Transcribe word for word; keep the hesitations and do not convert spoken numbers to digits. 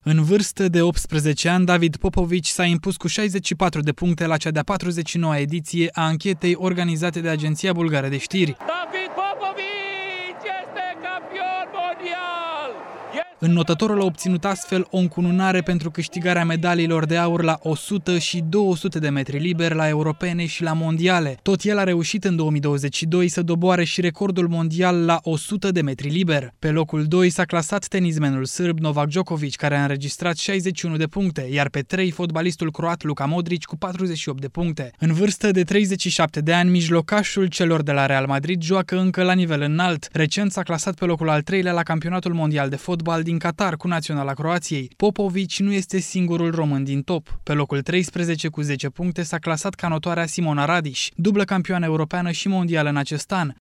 În vârstă de optsprezece ani, David Popovici s-a impus cu șaizeci și patru de puncte la cea de-a patruzeci și noua ediție a anchetei organizate de Agenția Bulgară de Știri. David Popovici este campion mondial! Înnotătorul a obținut astfel o încununare pentru câștigarea medaliilor de aur la o sută și două sute de metri liber la europene și la mondiale. Tot el a reușit în două mii douăzeci și doi să doboare și recordul mondial la o sută de metri liber. Pe locul doi s-a clasat tenismenul sârb Novak Djokovic, care a înregistrat șaizeci și unu de puncte, iar pe trei fotbalistul croat Luka Modric cu patruzeci și opt de puncte. În vârstă de treizeci și șapte de ani, mijlocașul celor de la Real Madrid joacă încă la nivel înalt. Recent s-a clasat pe locul al treilea la campionatul mondial de fotbal din Qatar cu naționala Croației. Popovici nu este singurul român din top. Pe locul treisprezece cu zece puncte s-a clasat canotoarea Simona Radiș, dublă campioană europeană și mondială în acest an.